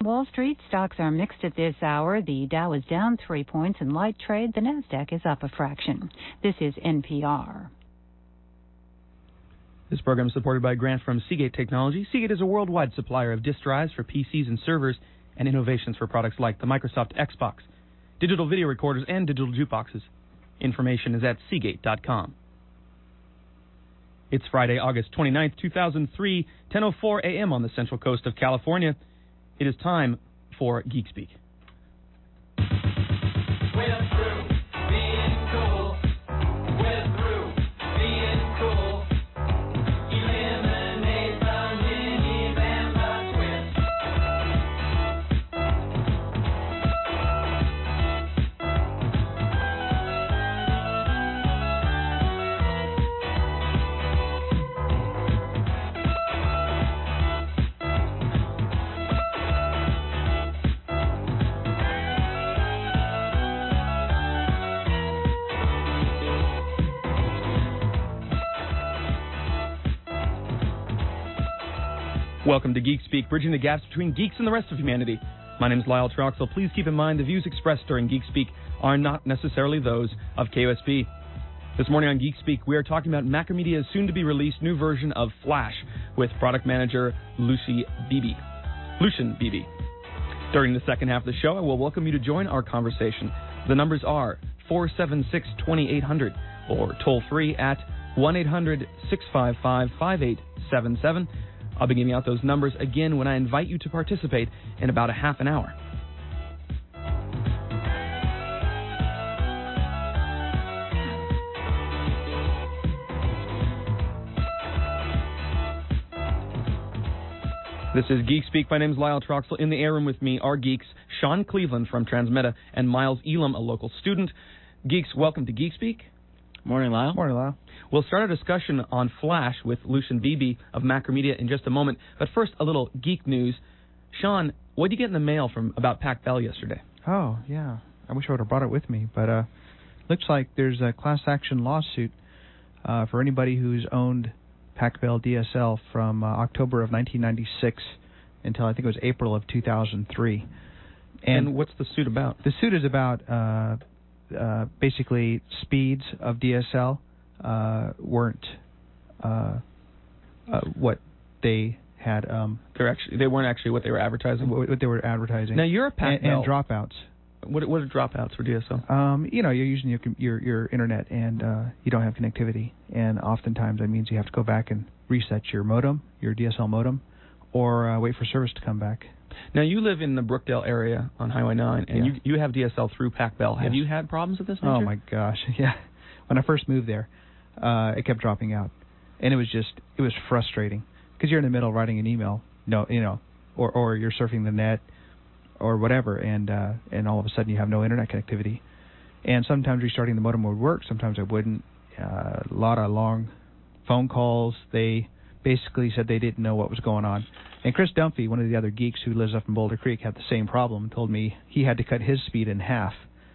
Wall Street stocks are mixed at this hour. The Dow is down 3 points in light trade. The Nasdaq is up a fraction. This is NPR. This program is supported by a grant from Seagate Technology. Seagate is a worldwide supplier of disk drives for PCs and servers and innovations for products like the Microsoft Xbox, digital video recorders, and digital jukeboxes. Information is at Seagate.com. It's Friday, August 29th, 2003, 10:04 a.m. on the central coast of California. It is time for Geek Speak. Welcome to Geek Speak, bridging the gaps between geeks and the rest of humanity. My name is Lyle Troxell. Please keep in mind the views expressed during Geek Speak are not necessarily those of KOSP. This morning on Geek Speak, we are talking about Macromedia's soon-to-be-released new version of Flash with product manager Lucian Beebe. During the second half of the show, I will welcome you to join our conversation. The numbers are 476-2800 or toll-free at 1-800-655-5877. I'll be giving out those numbers again when I invite you to participate in about a half an hour. This is Geek Speak. My name is Lyle Troxell. In the air room with me are geeks Sean Cleveland from Transmeta and Miles Elam, a local student. Geeks, welcome to Geek Speak. Morning, Lyle. Morning, Lyle. We'll start our discussion on Flash with Lucian Beebe of Macromedia in just a moment. But first, a little geek news. Sean, what did you get in the mail from about Pac Bell yesterday? Oh, yeah. I wish I would have brought it with me. But looks like there's a class action lawsuit for anybody who's owned Pac Bell DSL from October of 1996 until I think it was April of 2003. And what's the suit about? The suit is about basically speeds of DSL weren't what they had. They weren't actually what they were advertising. What they were advertising. Now you're a Pac Bell. And dropouts. What are dropouts for DSL? You're using your internet and you don't have connectivity, and oftentimes that means you have to go back and reset your modem, your DSL modem, or wait for service to come back. Now, you live in the Brookdale area on Highway 9, and you have DSL through Pac Bell. Yes. Have you had problems with this nature? Oh, my gosh, yeah. When I first moved there, it kept dropping out, and it was frustrating, because you're in the middle of writing an email, or you're surfing the net, or whatever, and all of a sudden you have no internet connectivity. And sometimes restarting the modem would work, sometimes it wouldn't. A lot of long phone calls. They basically said they didn't know what was going on. And Chris Dunphy, one of the other geeks who lives up in Boulder Creek, had the same problem, told me he had to cut his speed in half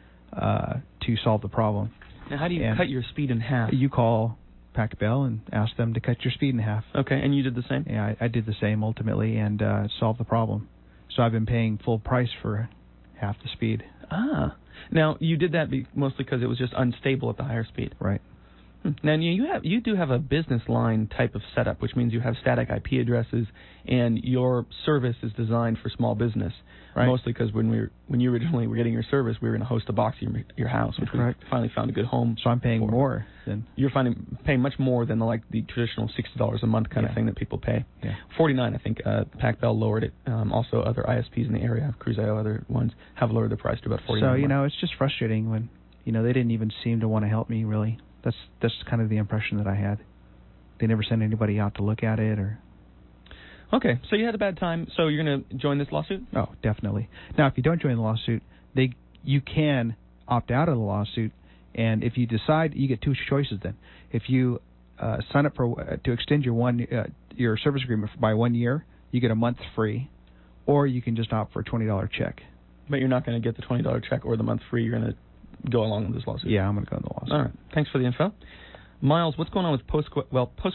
to solve the problem. Now, how do you cut your speed in half? You call Pac Bell and ask them to cut your speed in half. Okay, and you did the same? Yeah, I did the same ultimately and solved the problem. So I've been paying full price for half the speed. Ah. Now, you did that mostly because it was just unstable at the higher speed. Right. Now, you do have a business line type of setup, which means you have static IP addresses, and your service is designed for small business. Right. Mostly because when you originally were getting your service, we were going to host a box in your house, which we finally found a good home. So I'm paying more than you're paying much more than the traditional $60 a month kind of thing that people pay. Yeah. $49, I think. Pac Bell lowered it. Also, other ISPs in the area, Cruise.io, other ones have lowered the price to about $49. So it's just frustrating when they didn't even seem to want to help me really. That's kind of the impression that I had. They never sent anybody out to look at it or. Okay, so you had a bad time. So you're going to join this lawsuit? Oh, definitely. Now, if you don't join the lawsuit, you can opt out of the lawsuit, and if you decide, you get two choices then. If you sign up to extend your service agreement by 1 year, you get a month free, or you can just opt for a $20 check. But you're not going to get the $20 check or the month free. You're going to go along with this lawsuit. Yeah, I'm going to go in the lawsuit. All right. Thanks for the info. Miles, what's going on with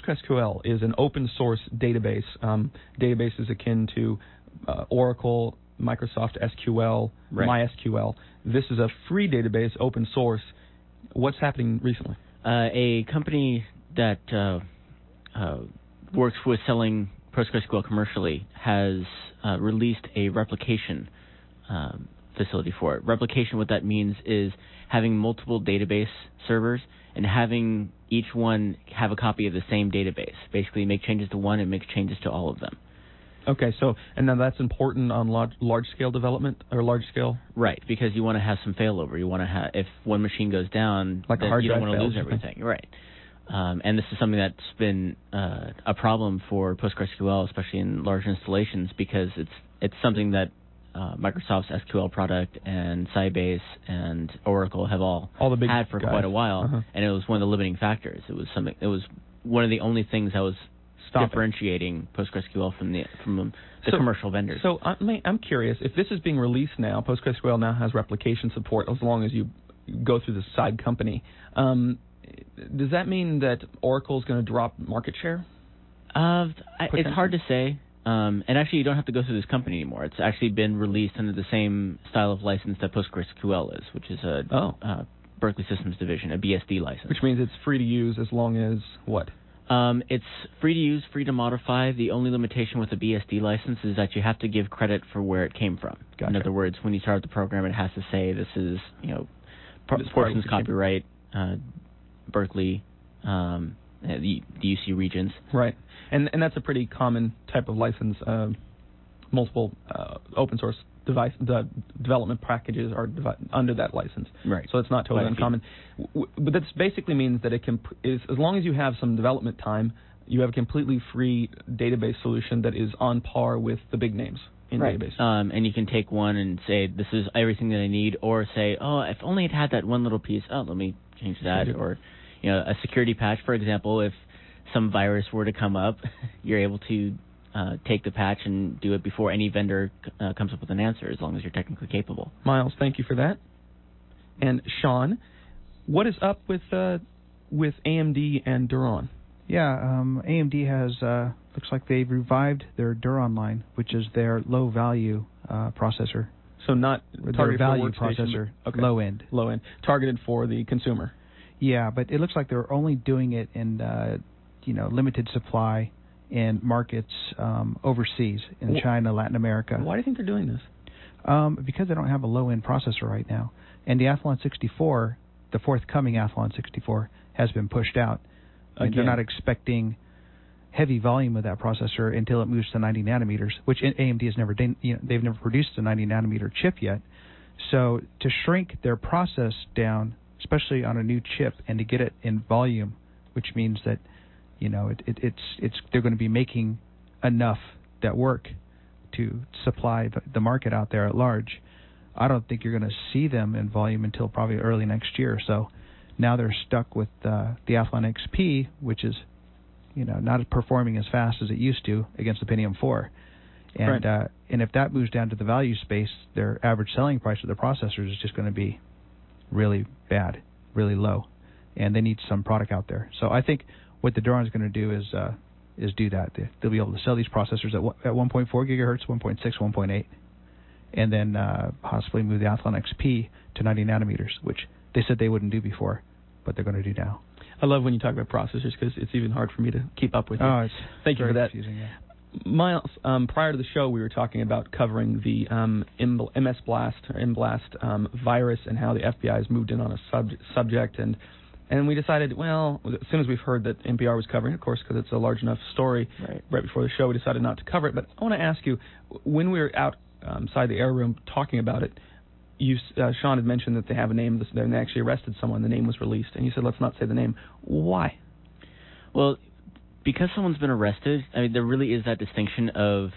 PostgreSQL is an open source database. Database is akin to Oracle, Microsoft SQL, right. MySQL. This is a free database, open source. What's happening recently? A company that works with selling PostgreSQL commercially has released a replication facility for it. Replication, what that means is having multiple database servers and having each one have a copy of the same database. Basically, make changes to one and make changes to all of them. Okay, so, and now that's important on large-scale development, or large-scale? Right, because you want to have some failover. You want to have, if one machine goes down, like a hard you don't drive want to lose fails. everything. Right. And this is something that's been a problem for PostgreSQL, especially in large installations, because it's something that Microsoft's SQL product and Sybase and Oracle have all the big had for guys. quite a while, and it was one of the limiting factors. It was one of the only things that was differentiating PostgreSQL from the commercial vendors. So I'm curious, if this is being released now, PostgreSQL now has replication support as long as you go through the side company. Does that mean that Oracle is going to drop market share? It's hard to say. And actually, you don't have to go through this company anymore. It's actually been released under the same style of license that PostgreSQL is, which is a Berkeley Systems Division, a BSD license. Which means it's free to use as long as what? It's free to use, free to modify. The only limitation with a BSD license is that you have to give credit for where it came from. Gotcha. In other words, when you start the program, it has to say this is, portions copyright, Berkeley, the UC Regents. Right. And that's a pretty common type of license. Multiple open source development packages are under that license. Right. So it's not totally uncommon. But that basically means that as long as you have some development time, you have a completely free database solution that is on par with the big names in database. And you can take one and say, this is everything that I need, or say, if only it had that one little piece, let me change that. Or, a security patch, for example, if some virus were to come up, you're able to take the patch and do it before any vendor comes up with an answer, as long as you're technically capable. Miles, thank you for that. And Sean, what is up with AMD and Duron? Yeah, AMD has looks like they've revived their Duron line, which is their low-value processor. So not targeted value for processor, okay. low end, targeted for the consumer. Yeah, but it looks like they're only doing it in limited supply in markets overseas, in China, Latin America. Why do you think they're doing this? Because they don't have a low-end processor right now. And the Athlon 64, the forthcoming Athlon 64, has been pushed out. And they're not expecting heavy volume of that processor until it moves to 90 nanometers, which AMD has never done. They've never produced a 90 nanometer chip yet. So to shrink their process down, especially on a new chip, and to get it in volume, which means that they're going to be making enough that work to supply the market out there at large. I don't think you're going to see them in volume until probably early next year. So now they're stuck with the Athlon XP, which is not performing as fast as it used to against the Pentium 4. And and if that moves down to the value space, their average selling price of the processors is just going to be really bad, really low, and they need some product out there. So I think what the Duron is going to do is do that. They'll be able to sell these processors at 1.4 gigahertz, 1.6, 1.8, and then possibly move the Athlon XP to 90 nanometers, which they said they wouldn't do before, but they're going to do now. I love when you talk about processors because it's even hard for me to keep up with you. Thank you for that. Confusing, yeah. Miles, prior to the show, we were talking about covering the MS Blast or MBlast virus and how the FBI has moved in on a subject, and we decided, well, as soon as we've heard that NPR was covering it, of course, because it's a large enough story, right before the show, we decided not to cover it. But I want to ask you, when we were outside the air room talking about it, Sean had mentioned that they have a name, and they actually arrested someone. The name was released, and you said, let's not say the name. Why? Well, because someone's been arrested, I mean, there really is that distinction of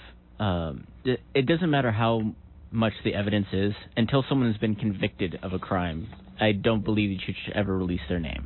it doesn't matter how much the evidence is until someone has been convicted of a crime. I don't believe you should ever release their name.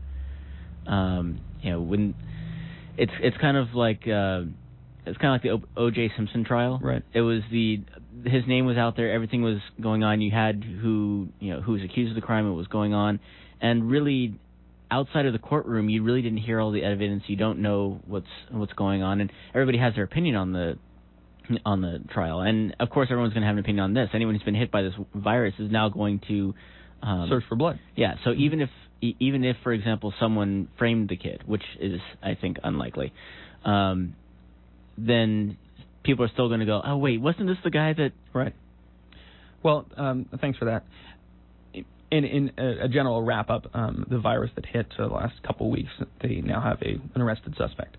When it's kind of like the O.J. Simpson trial. Right. It was his name was out there. Everything was going on. You had who was accused of the crime. It was going on, and really, outside of the courtroom, you really didn't hear all the evidence. You don't know what's going on, and everybody has their opinion on the on the trial. And, of course, everyone's going to have an opinion on this. Anyone who's been hit by this virus is now going to... search for blood. Yeah, so even if, for example, someone framed the kid, which is, I think, unlikely, then people are still going to go, oh, wait, wasn't this the guy that... Right. Well, thanks for that. In a general wrap-up, the virus that hit the last couple weeks, they now have an arrested suspect.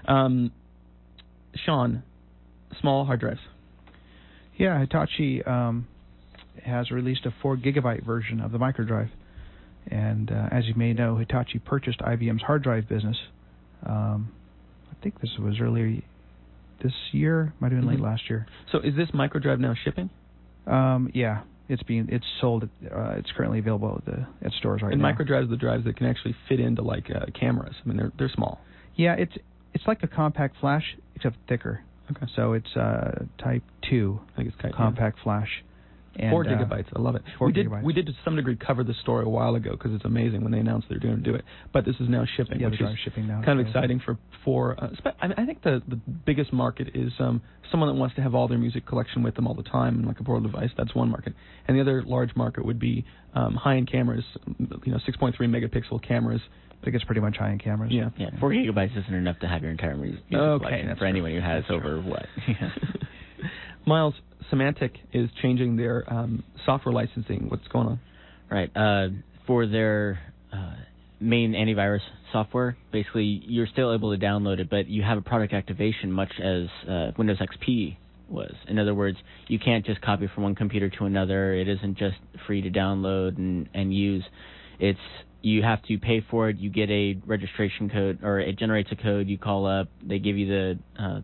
Sean, small hard drives. Yeah, Hitachi has released a 4 gigabyte version of the microdrive. And as you may know, Hitachi purchased IBM's hard drive business. I think this was earlier this year, might have been late last year. So is this microdrive now shipping? Yeah, it's sold. It's currently available at stores right now. And microdrives are the drives that can actually fit into like cameras. I mean, they're small. Yeah, it's like a compact flash except thicker. Okay. So it's Type 2. I think it's Type compact flash. And, 4 gigabytes. I love it. 4 gigabytes. We did to some degree cover this story a while ago because it's amazing when they announced they're going to do it. But this is now shipping, yeah, which is shipping now. kind of exciting for I think the biggest market is someone that wants to have all their music collection with them all the time, like a portable device. That's one market. And the other large market would be high-end cameras, 6.3 megapixel cameras. I think it's pretty much high-end cameras. Yeah, 4 gigabytes isn't enough to have your entire music collection for anyone who has over what? Miles, Symantec is changing their software licensing. What's going on? Right. For their main antivirus software, basically you're still able to download it, but you have a product activation much as Windows XP was. In other words, you can't just copy from one computer to another. It isn't just free to download and use. You have to pay for it. You get a registration code, or it generates a code. You call up. They give you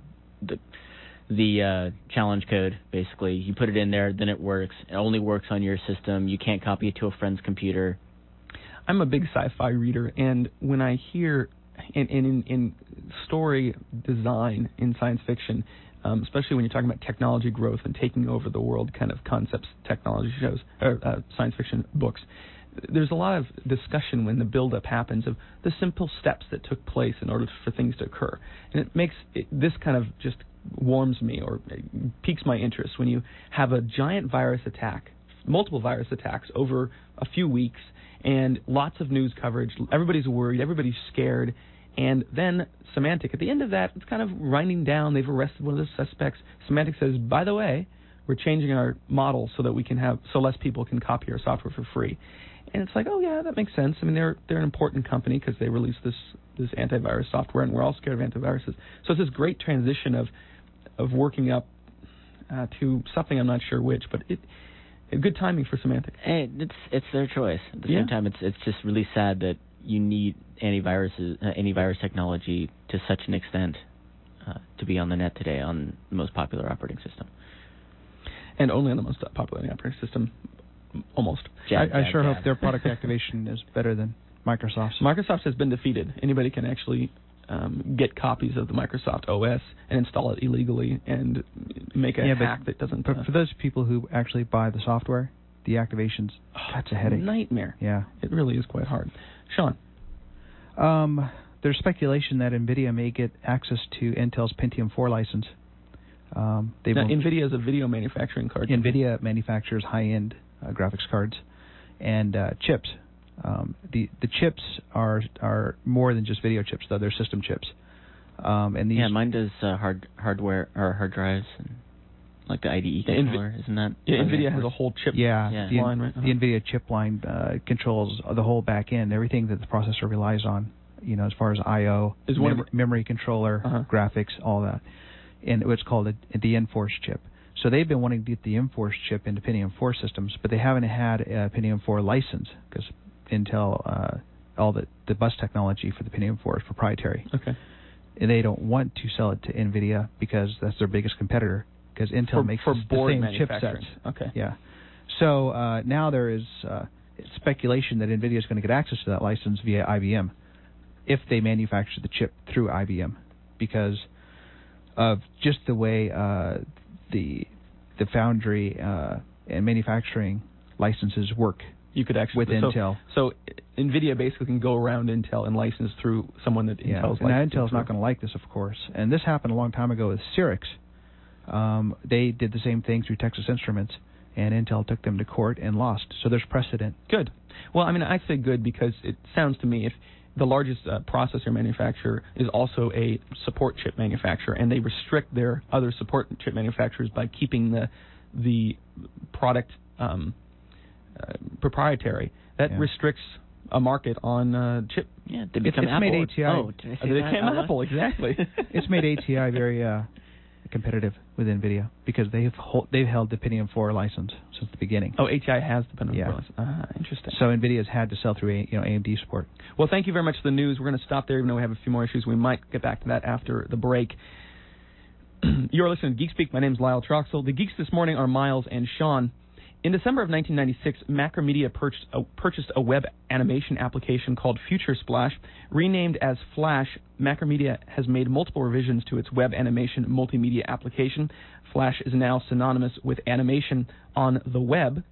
the challenge code, basically. You put it in there, then it works. It only works on your system. You can't copy it to a friend's computer. I'm a big sci-fi reader, and when I hear in story design in science fiction, especially when you're talking about technology growth and taking over the world kind of concepts, technology shows, or science fiction books, there's a lot of discussion when the build-up happens of the simple steps that took place in order for things to occur. And it makes this kind of just warms me or piques my interest when you have a giant virus attack, multiple virus attacks over a few weeks, and lots of news coverage. Everybody's worried. Everybody's scared. And then Symantec, at the end of that, it's kind of winding down. They've arrested one of the suspects. Symantec says, by the way, we're changing our model so that we can so less people can copy our software for free. And it's like, oh yeah, that makes sense. I mean, they're an important company because they released this antivirus software, and we're all scared of antiviruses. So it's this great transition of working up to something I'm not sure which, but good timing for Symantec. And it's their choice. At the same time, it's just really sad that you need antivirus technology to such an extent to be on the net today on the most popular operating system. And only on the most popular operating system. Almost. I sure hope their product activation is better than Microsoft's. Microsoft has been defeated. Anybody can actually get copies of the Microsoft OS and install it illegally and make a hack that doesn't... But for those people who actually buy the software, the activations, that's a headache. Nightmare. Yeah. It really is quite hard. Sean? There's speculation that NVIDIA may get access to Intel's Pentium 4 license. Now, NVIDIA is a video manufacturing card. NVIDIA manufactures high-end graphics cards and chips. The chips are more than just video chips, though. They're system chips. And these mine does hardware or hard drives, and like the IDE controller, isn't that? Yeah, NVIDIA has a whole chip line, right? The NVIDIA chip line controls the whole back end, everything that the processor relies on. As far as I/O, memory controller, graphics, all that, and it's called the Enforce chip. So they've been wanting to get the Enforce chip into Pentium 4 systems, but they haven't had a Pentium 4 license because Intel, all the bus technology for the Pentium 4 is proprietary. Okay. And they don't want to sell it to NVIDIA because that's their biggest competitor, because Intel makes the same chipsets. Okay. Yeah. So now there is speculation that NVIDIA is going to get access to that license via IBM if they manufacture the chip through IBM, because of just the way the foundry and manufacturing licenses work. You could actually with Intel. So NVIDIA basically can go around Intel and license through someone that Intel's licensed. And Intel's not going to like this, of course. And this happened a long time ago with Cyrix. They did the same thing through Texas Instruments, and Intel took them to court and lost. So there's precedent. Good. Well, I mean, I say good because it sounds to me if the largest processor manufacturer is also a support chip manufacturer, and they restrict their other support chip manufacturers by keeping the product proprietary. That restricts a market on chip. Yeah, they become Apple. Made ATI. Oh, did I say they that? became Apple, exactly. It's made ATI very competitive with NVIDIA because they've held the Pentium 4 license since the beginning. Oh, ATI has the Pentium 4 license. Interesting. So NVIDIA's had to sell through AMD support. Well, thank you very much for the news. We're going to stop there, even though we have a few more issues. We might get back to that after the break. You're listening to Geek Speak. My name is Lyle Troxel. The geeks this morning are Miles and Sean. In December of 1996, Macromedia purchased a web animation application called Future Splash. Renamed as Flash, Macromedia has made multiple revisions to its web animation multimedia application. Flash is now synonymous with animation on the web.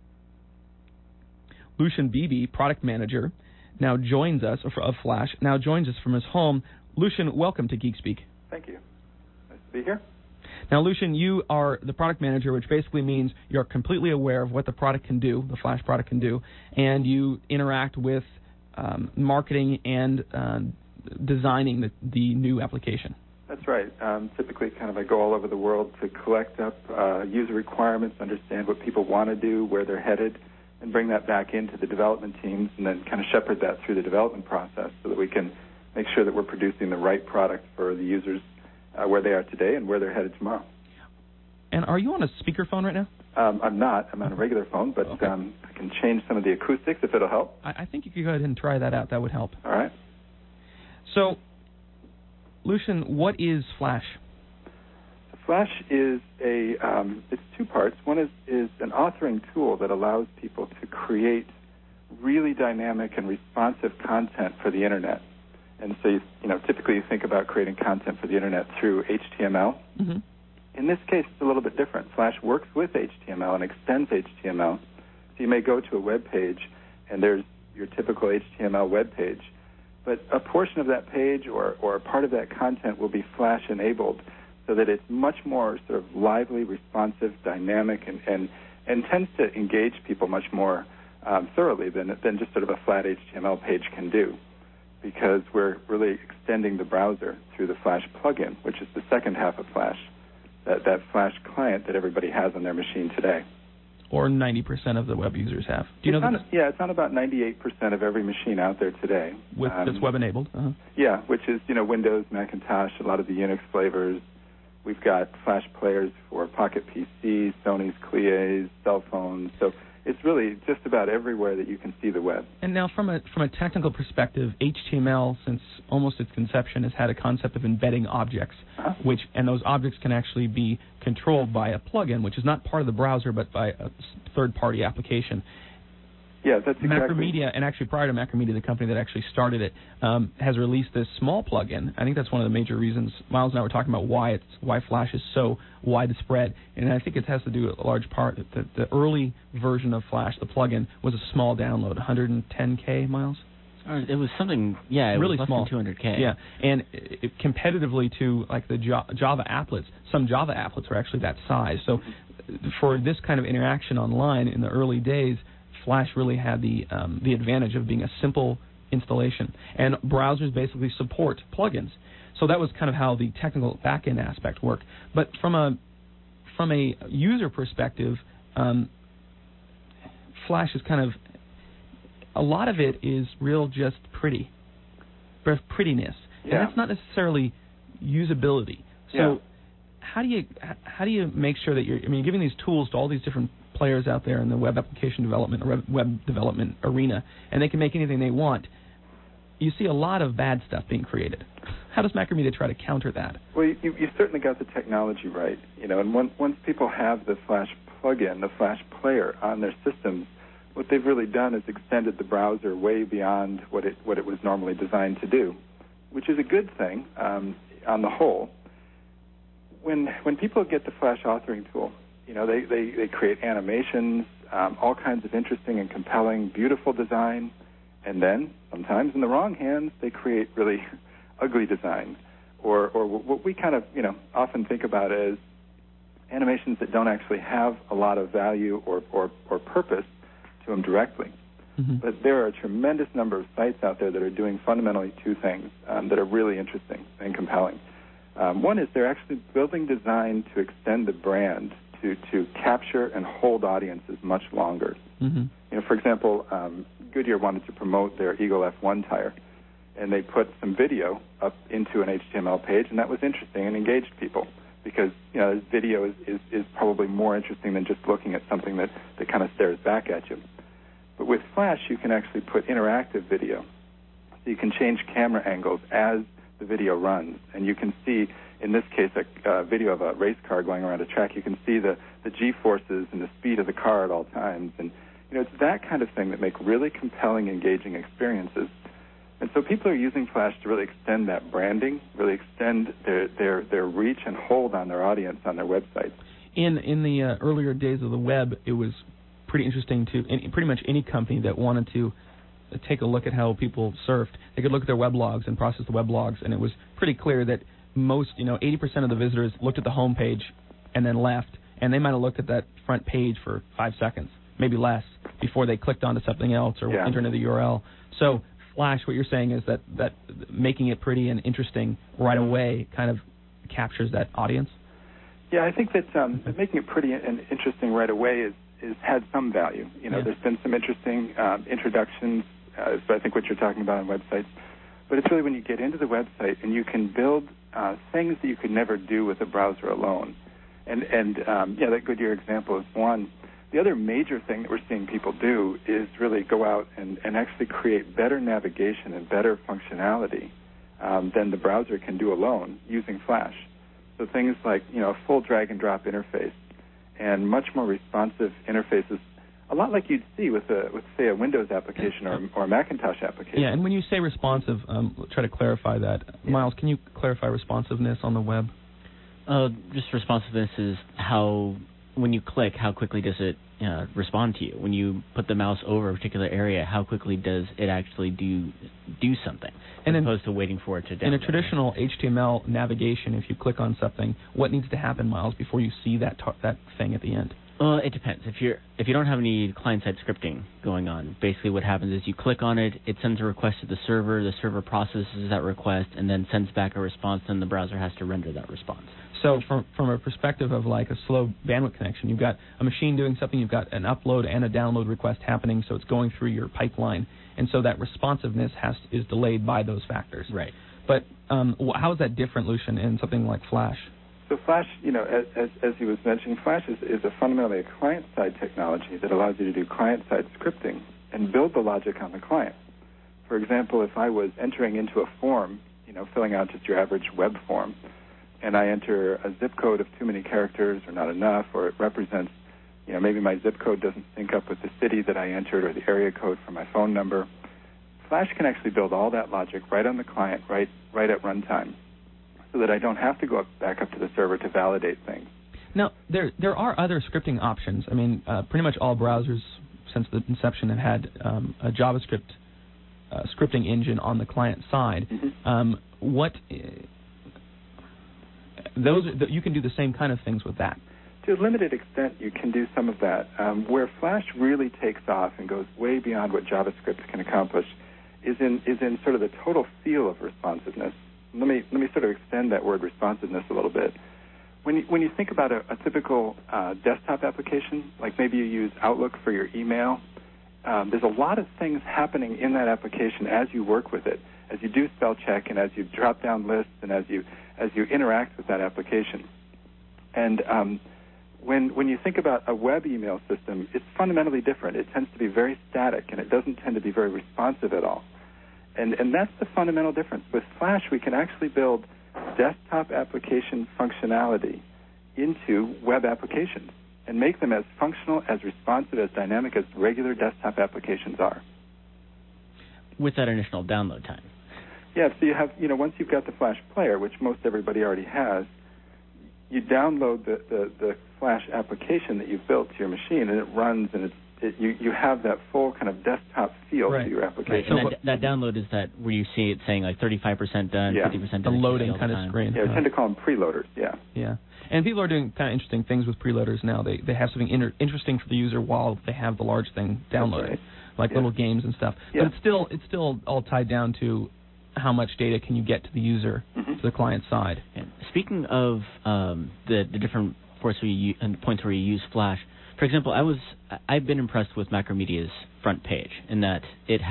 Lucian Beebe, product manager, now joins us, of Flash, now joins us from his home. Lucian, welcome to Geek Speak. Thank you. Nice to be here. Now, Lucian, you are the product manager, which basically means you're completely aware of what the product can do, the Flash product can do, and you interact with marketing and designing the new application. That's right. Typically, I go all over the world to collect up user requirements, understand what people want to do, where they're headed, and bring that back into the development teams, and then kind of shepherd that through the development process so that we can make sure that we're producing the right product for the users where they are today and where they're headed tomorrow. And are you on a speakerphone right now? I'm not. I'm on a regular phone, but okay. I can change some of the acoustics if it'll help. I think you could go ahead and try that out. That would help. All right. So, Lucian, what is Flash? Flash is it's two parts. One is an authoring tool that allows people to create really dynamic and responsive content for the Internet. And so, typically you think about creating content for the Internet through HTML. Mm-hmm. In this case, it's a little bit different. Flash works with HTML and extends HTML. So you may go to a web page, and there's your typical HTML web page. But a portion of that page or a part of that content will be Flash-enabled so that it's much more sort of lively, responsive, dynamic, and tends to engage people much more thoroughly than just sort of a flat HTML page can do, because we're really extending the browser through the Flash plugin, which is the second half of Flash, that Flash client that everybody has on their machine today. Or 90% of the web users have. Do you know that? Yeah, it's on about 98% of every machine out there today. That's web-enabled? Uh-huh. Yeah, which is, Windows, Macintosh, a lot of the Unix flavors. We've got Flash players for Pocket PCs, Sony's Cliés, cell phones. So it's really just about everywhere that you can see the web. And now, from a technical perspective, HTML, since almost its conception, has had a concept of embedding objects, and those objects can actually be controlled by a plugin, which is not part of the browser, but by a third-party application. Yeah, that's exactly. Macromedia, and actually prior to Macromedia, the company that actually started it, has released this small plugin. I think that's one of the major reasons Miles and I were talking about why Flash is so widespread. And I think it has to do with a large part that the early version of Flash, the plugin, was a small download, 110K, Miles? It was something, it really was small. Less than 200K. Yeah, and competitively to like the Java applets, some Java applets were actually that size. So for this kind of interaction online in the early days, Flash really had the advantage of being a simple installation, and browsers basically support plugins. So that was kind of how the technical back-end aspect worked. But from a user perspective, Flash is kind of, a lot of it is real just prettiness, and that's not necessarily usability. So how do you make sure that you're giving these tools to all these different players out there in the web application development or web development arena, and they can make anything they want? You see a lot of bad stuff being created. How does Macromedia try to counter that? Well, you certainly got the technology right, and once people have the Flash plugin, the Flash player on their systems, what they've really done is extended the browser way beyond what it was normally designed to do, which is a good thing on the whole. When people get the Flash authoring tool, they create animations, all kinds of interesting and compelling, beautiful design, and then sometimes in the wrong hands they create really ugly design, or what we kind of often think about as animations that don't actually have a lot of value or purpose to them directly. Mm-hmm. But there are a tremendous number of sites out there that are doing fundamentally two things that are really interesting and compelling. One is they're actually building design to extend the brand to capture and hold audiences much longer. Mm-hmm. You know, for example, Goodyear wanted to promote their Eagle F1 tire, and they put some video up into an HTML page, and that was interesting and engaged people because, you know, video is probably more interesting than just looking at something that kind of stares back at you. But with Flash, you can actually put interactive video. So you can change camera angles as the video runs, and you can see, in this case, a video of a race car going around a track. You can see the G-forces and the speed of the car at all times. And, you know, it's that kind of thing that make really compelling, engaging experiences. And so people are using Flash to really extend that branding, really extend their reach and hold on their audience on their websites. In the earlier days of the web, it was pretty interesting to pretty much any company that wanted to take a look at how people surfed. They could look at their weblogs and process the weblogs, and it was pretty clear that most, 80% of the visitors looked at the home page and then left, and they might have looked at that front page for 5 seconds, maybe less, before they clicked onto something else or entered into the URL. So Flash, what you're saying is that making it pretty and interesting right away kind of captures that audience? Yeah, I think that making it pretty and interesting right away is had some value. There's been some interesting introductions, so I think what you're talking about on websites. But it's really when you get into the website and you can build things that you could never do with a browser alone. And that Goodyear example is one. The other major thing that we're seeing people do is really go out and actually create better navigation and better functionality than the browser can do alone using Flash. So things like, a full drag and drop interface and much more responsive interfaces, a lot like you'd see with say, a Windows application or a Macintosh application. Yeah, and when you say responsive, try to clarify that. Yeah. Miles, can you clarify responsiveness on the web? Just responsiveness is how, when you click, how quickly does it respond to you? When you put the mouse over a particular area, how quickly does it actually do something, as opposed to waiting for it to download? In a traditional HTML navigation, if you click on something, what needs to happen, Miles, before you see that thing at the end? It depends. If you don't have any client-side scripting going on, basically what happens is you click on it, it sends a request to the server processes that request, and then sends back a response, and the browser has to render that response. So from a perspective of like a slow bandwidth connection, you've got a machine doing something, you've got an upload and a download request happening, so it's going through your pipeline, and so that responsiveness is delayed by those factors. Right. But how is that different, Lucian, in something like Flash? So Flash, as he was mentioning, Flash is fundamentally a client-side technology that allows you to do client-side scripting and build the logic on the client. For example, if I was entering into a form, filling out just your average web form, and I enter a zip code of too many characters or not enough, or it represents, maybe my zip code doesn't sync up with the city that I entered or the area code for my phone number, Flash can actually build all that logic right on the client, right at runtime, so that I don't have to go back up to the server to validate things. Now, there are other scripting options. I mean, pretty much all browsers since the inception have had a JavaScript scripting engine on the client side. Mm-hmm. You can do the same kind of things with that. To a limited extent, you can do some of that. Where Flash really takes off and goes way beyond what JavaScript can accomplish is in sort of the total feel of responsiveness. Let me sort of extend that word responsiveness a little bit. When you think about a typical desktop application, like maybe you use Outlook for your email, there's a lot of things happening in that application as you work with it, as you do spell check and as you drop down lists and as you interact with that application. And when you think about a web email system, it's fundamentally different. It tends to be very static, and it doesn't tend to be very responsive at all. And that's the fundamental difference. With Flash, we can actually build desktop application functionality into web applications and make them as functional, as responsive, as dynamic as regular desktop applications are. With that initial download time. Yeah, so you have, once you've got the Flash player, which most everybody already has, you download the Flash application that you've built to your machine, and it runs, and you have that full kind of desktop feel to your application. Right. And that download is that where you see it saying like 35% done, 50% done. The loading kind of screen. Yeah, we tend to call them preloaders. Yeah. And people are doing kind of interesting things with preloaders now. They have something interesting for the user while they have the large thing downloaded, like little games and stuff. But it's still all tied down to how much data can you get to the user, to the client side. And speaking of the different points where you use Flash, for example, I've been impressed with Macromedia's front page in that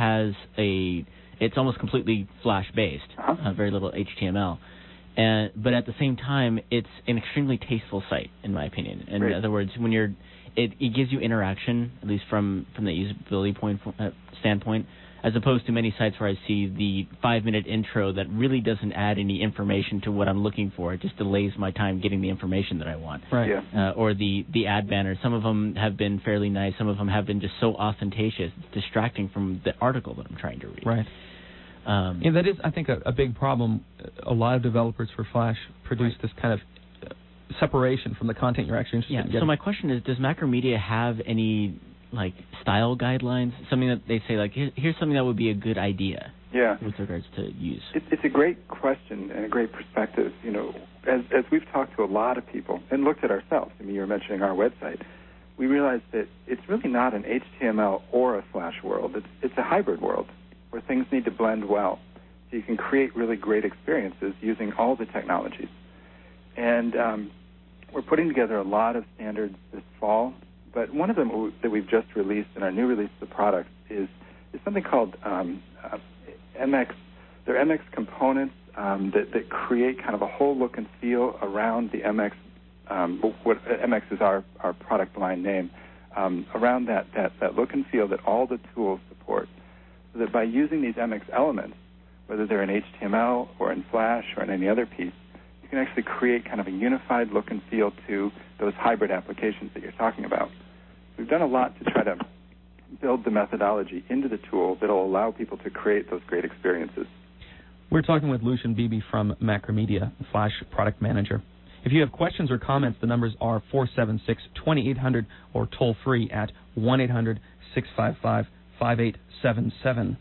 it's almost completely Flash based, very little HTML, but at the same time it's an extremely tasteful site in my opinion. In other words, when it gives you interaction, at least from the usability standpoint, as opposed to many sites where I see the 5-minute intro that really doesn't add any information to what I'm looking for. It just delays my time getting the information that I want. Right. Yeah. Or the ad banners. Some of them have been fairly nice. Some of them have been just so ostentatious, it's distracting from the article that I'm trying to read. Right. And that is, I think, a big problem. A lot of developers for Flash produce this kind of separation from the content you're actually interested in getting. So my question is, does Macromedia have any like style guidelines, something that they say like here's something that would be a good idea with regards to use? It's a great question and a great perspective. You know, as we've talked to a lot of people and looked at ourselves, I mean, you were mentioning our website, we realized that it's really not an HTML or a Flash world. It's a hybrid world where things need to blend well so you can create really great experiences using all the technologies. And we're putting together a lot of standards this fall. But one of them that we've just released in our new release of the product is something called MX. They're MX components that create kind of a whole look and feel around the MX. What MX is our product line name, around that look and feel that all the tools support. So that by using these MX elements, whether they're in HTML or in Flash or in any other piece, you can actually create kind of a unified look and feel to those hybrid applications that you're talking about. We've done a lot to try to build the methodology into the tool that will allow people to create those great experiences. We're talking with Lucian Beebe from Macromedia, the Flash product manager. If you have questions or comments, the numbers are 476-2800 or toll free at 1-800-655-5877.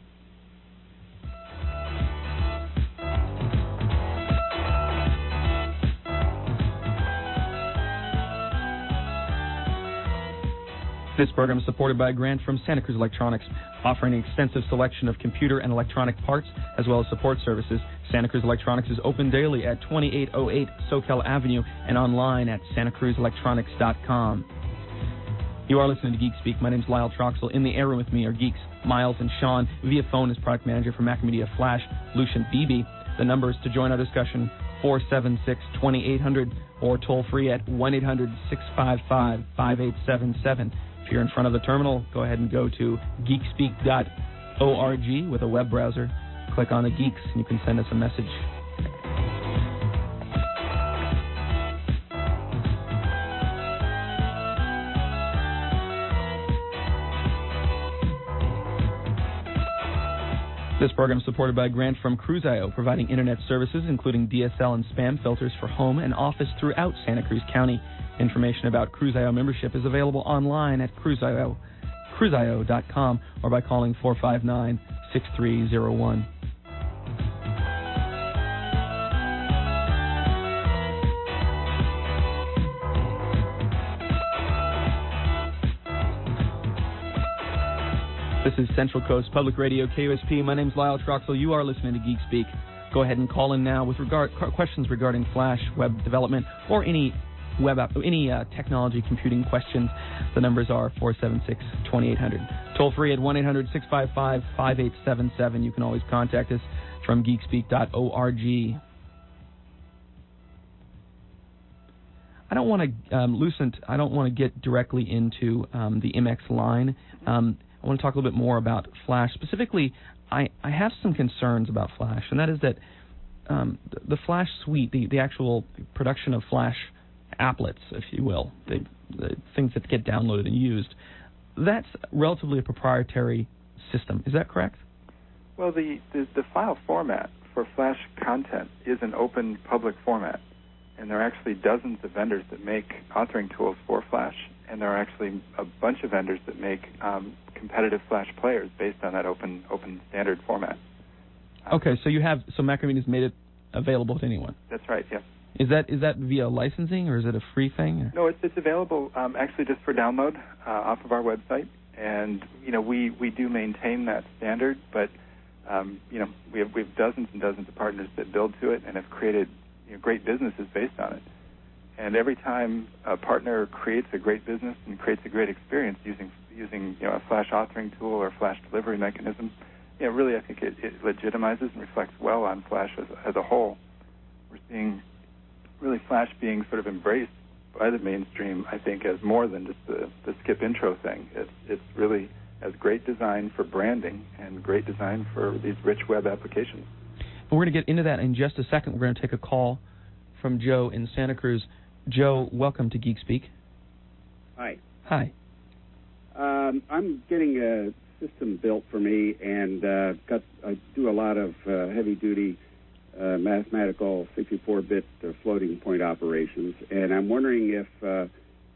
This program is supported by a grant from Santa Cruz Electronics, offering an extensive selection of computer and electronic parts, as well as support services. Santa Cruz Electronics is open daily at 2808 Soquel Avenue and online at santacruzelectronics.com. You are listening to Geek Speak. My name is Lyle Troxell. In the air room with me are Geeks Miles and Sean. Via phone is product manager for Macromedia Flash, Lucian Beebe. The numbers to join our discussion, 476-2800 or toll free at 1-800-655-5877. If you're in front of the terminal, go ahead and go to geekspeak.org with a web browser. Click on the Geeks, and you can send us a message. This program is supported by a grant from Cruise.io, providing internet services including DSL and spam filters for home and office throughout Santa Cruz County. Information about Cruise.io membership is available online at cruiseio.com or by calling 459-6301. This is Central Coast Public Radio, KUSP. My name is Lyle Troxell. You are listening to Geek Speak. Go ahead and call in now with questions regarding Flash, web development, or any technology computing questions. The numbers are 476-2800. Toll free at 1-800-655-5877. You can always contact us from geekspeak.org. I don't want to get directly into the MX line. I want to talk a little bit more about Flash. Specifically, I have some concerns about Flash, and that is that the Flash suite, the actual production of Flash applets, if you will, the things that get downloaded and used, that's relatively a proprietary system. Is that correct? Well, the file format for Flash content is an open public format. and there are actually dozens of vendors that make authoring tools for Flash, and there are actually a bunch of vendors that make competitive Flash players based on that open standard format. Okay, so Macromedia's made it available to anyone. That's right. Yeah. Is that via licensing, or is it a free thing? Or? No, it's available actually just for download off of our website, and we do maintain that standard, but we have dozens and dozens of partners that build to it and have created great businesses based on it. And every time a partner creates a great business and creates a great experience using a Flash authoring tool or Flash delivery mechanism, really I think it legitimizes and reflects well on Flash as a whole. We're seeing really Flash being sort of embraced by the mainstream, I think, as more than just the skip intro thing. It's really as great design for branding and great design for these rich web applications. We're going to get into that in just a second. We're going to take a call from Joe in Santa Cruz. Joe, welcome to Geek Speak. Hi. Hi. I'm getting a system built for me, and I do a lot of heavy-duty mathematical 64-bit floating point operations, and I'm wondering if a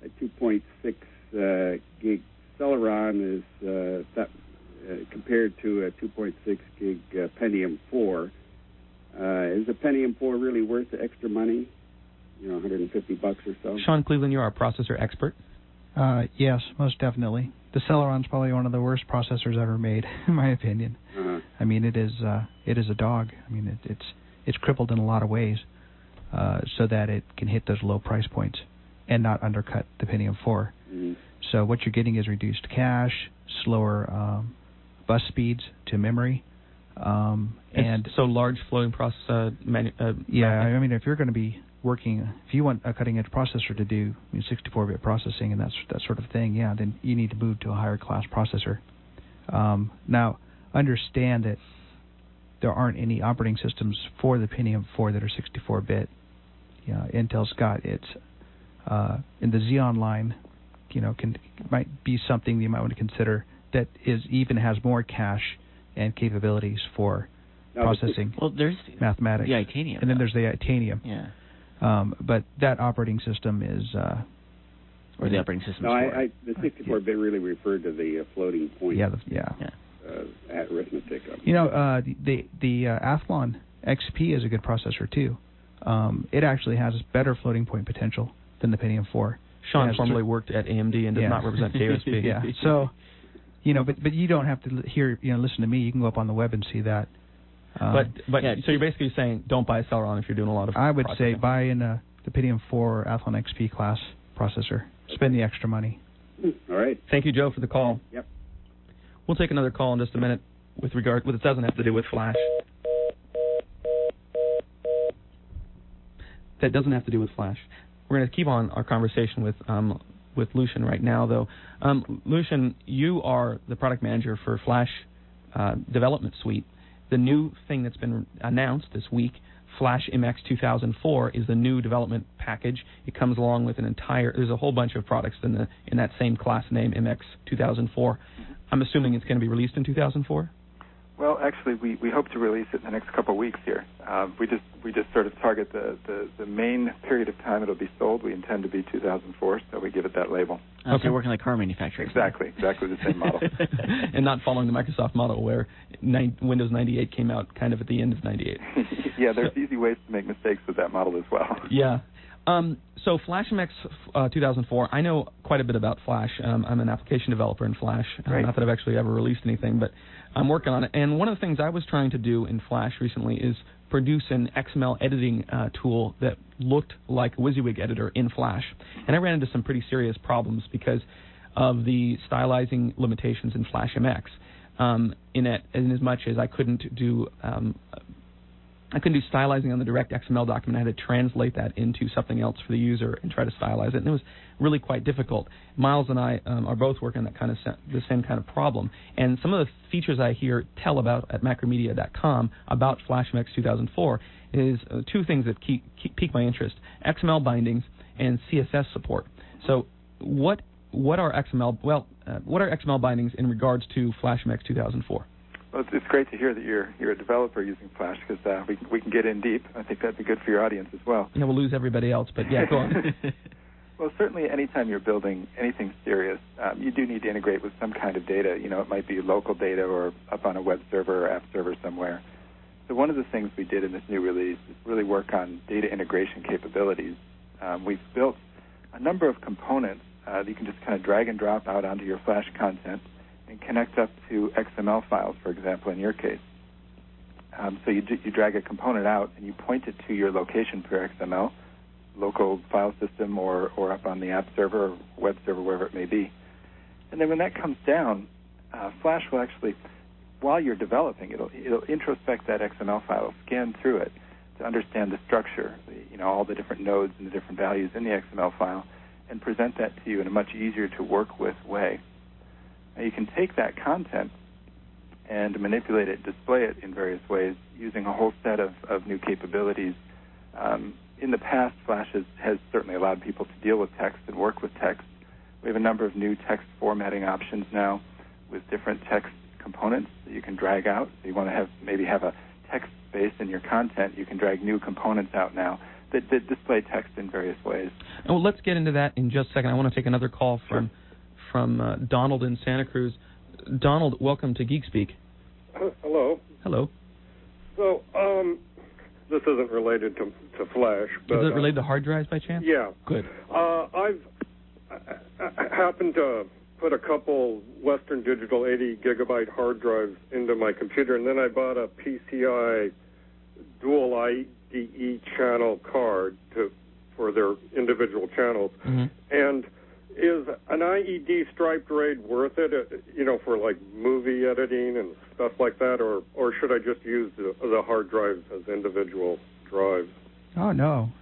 2.6 gig Celeron is compared to a 2.6 gig Pentium 4. Is a Pentium 4 really worth the extra money? $150 or so. Sean Cleveland, you're our processor expert. Yes, most definitely. The Celeron's probably one of the worst processors ever made, in my opinion. Uh-huh. I mean, it is a dog. I mean, it's crippled in a lot of ways, so that it can hit those low price points and not undercut the Pentium 4. Mm-hmm. So what you're getting is reduced cache, slower bus speeds to memory, and so large floating process. I mean, if you're going to be working, if you want a cutting-edge processor to do 64-bit processing and that sort of thing, then you need to move to a higher class processor. Now, understand that there aren't any operating systems for the Pentium 4 that are 64-bit. Intel's got its in the Xeon line. Might be something you might want to consider that even has more cache and capabilities for processing. Well, there's mathematics. The Itanium. And then there's the Itanium. Yeah. But that operating system is... or the operating system is the 64-bit really referred to the floating point arithmetic. The Athlon XP is a good processor, too. It actually has better floating point potential than the Pentium 4. Sean formerly worked at AMD and does not represent KOSP. Yeah. So, but you don't have to listen to me. You can go up on the web and see that. So you're basically saying don't buy a Celeron if you're doing a lot of I would processing. say buy in the Pentium 4 Athlon XP class processor. Spend the extra money. All right. Thank you, Joe, for the call. Yep. We'll take another call in just a minute with regard. Well, it doesn't have to do with Flash. That doesn't have to do with Flash. We're going to keep on our conversation with Lucian right now, though. Lucian, you are the product manager for Flash Development Suite. The new thing that's been announced this week, Flash MX 2004, is the new development package. It comes along with there's a whole bunch of products in that same class name, MX 2004. I'm assuming it's going to be released in 2004? Well, actually, we hope to release it in the next couple of weeks here. We just sort of target the main period of time it'll be sold. We intend to be 2004, so we give it that label. So you're working like car manufacturers. Exactly the same model. And not following the Microsoft model where Windows 98 came out kind of at the end of 98. Yeah, there's easy ways to make mistakes with that model as well. Yeah. So Flash MX 2004, I know quite a bit about Flash. I'm an application developer in Flash. Not that I've actually ever released anything, but I'm working on it. And one of the things I was trying to do in Flash recently is produce an XML editing tool that looked like a WYSIWYG editor in Flash. And I ran into some pretty serious problems because of the stylizing limitations in Flash MX. In as much as I couldn't do stylizing on the direct XML document. I had to translate that into something else for the user and try to stylize it, and it was really quite difficult. Miles and I are both working on the same kind of problem, and some of the features I hear tell about at macromedia.com about Flash MX 2004 is two things that pique my interest: XML bindings and CSS support. So, what are XML bindings in regards to Flash MX 2004? Well, it's great to hear that you're a developer using Flash, because we can get in deep. I think that'd be good for your audience as well. Yeah, we'll lose everybody else, but yeah, go on. Well, certainly anytime you're building anything serious, you do need to integrate with some kind of data. It might be local data or up on a web server or app server somewhere. So one of the things we did in this new release is really work on data integration capabilities. We've built a number of components that you can just kind of drag and drop out onto your Flash content and connect up to XML files, for example, in your case. So you drag a component out and you point it to your location for XML, local file system, or up on the app server or web server, wherever it may be. And then when that comes down, Flash will actually, while you're developing, it'll introspect that XML file, scan through it to understand the structure, all the different nodes and the different values in the XML file, and present that to you in a much easier to work with way. Now you can take that content and manipulate it, display it in various ways using a whole set of new capabilities. In the past, Flash has certainly allowed people to deal with text and work with text. We have a number of new text formatting options now with different text components that you can drag out. So you want to maybe have a text space in your content, you can drag new components out now that display text in various ways. Well, let's get into that in just a second. I want to take another call from Donald in Santa Cruz. Donald, welcome to GeekSpeak. Hello. Hello. So, this isn't related to Flash. But, is it related to hard drives by chance? Yeah. Good. I happened to put a couple Western Digital 80-gigabyte hard drives into my computer, and then I bought a PCI dual IDE channel card for their individual channels. Mm-hmm. And is an IED striped RAID worth it, for like movie editing and stuff like that, or should I just use the hard drives as individual drives? Oh no,